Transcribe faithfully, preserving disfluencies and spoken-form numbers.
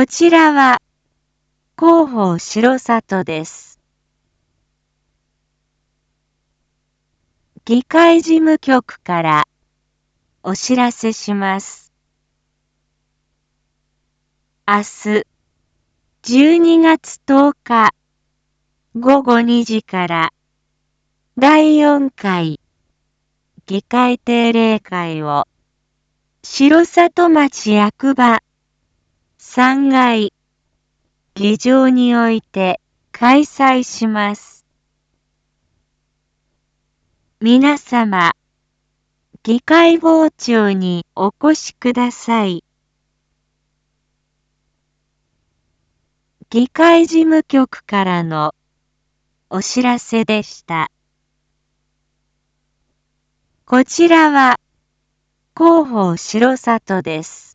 こちらは広報城里です。議会事務局からお知らせします。明日じゅうにがつとおかごごにじからだいよんかい議会定例会を城里町役場さんがい議場において開催します。皆様、議会傍聴にお越しください。議会事務局からのお知らせでした。こちらは広報城里です。